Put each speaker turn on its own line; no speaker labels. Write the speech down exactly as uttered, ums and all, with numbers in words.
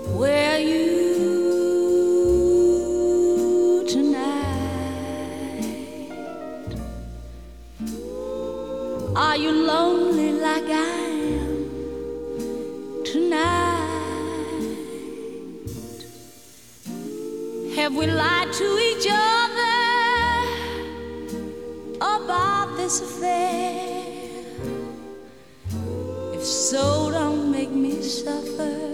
Where are you tonight? Are you lonely like I am tonight? Have we lied to each other about this affair? If so, don't make me suffer.